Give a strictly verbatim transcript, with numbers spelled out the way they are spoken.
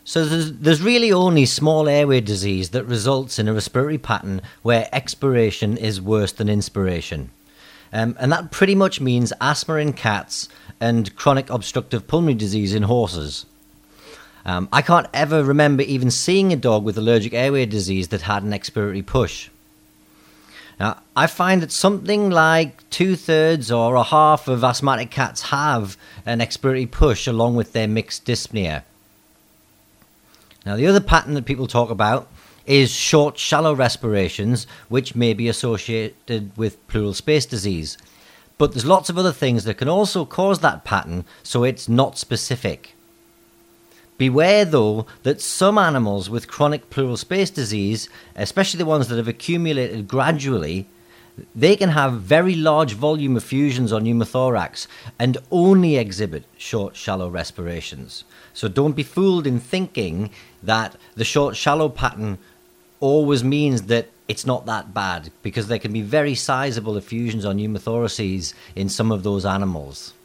So there's, there's really only small airway disease that results in a respiratory pattern where expiration is worse than inspiration. Um, and that pretty much means asthma in cats and chronic obstructive pulmonary disease in horses. Um, I can't ever remember even seeing a dog with allergic airway disease that had an expiratory push. Now, I find that something like two-thirds or a half of asthmatic cats have an expiratory push along with their mixed dyspnea. Now, the other pattern that people talk about is short, shallow respirations, which may be associated with pleural space disease. But there's lots of other things that can also cause that pattern, so it's not specific. Beware, though, that some animals with chronic pleural space disease, especially the ones that have accumulated gradually, they can have very large volume effusions on pneumothorax and only exhibit short, shallow respirations. So don't be fooled in thinking that the short, shallow pattern always means that it's not that bad, because there can be very sizable effusions on pneumothoraces in some of those animals.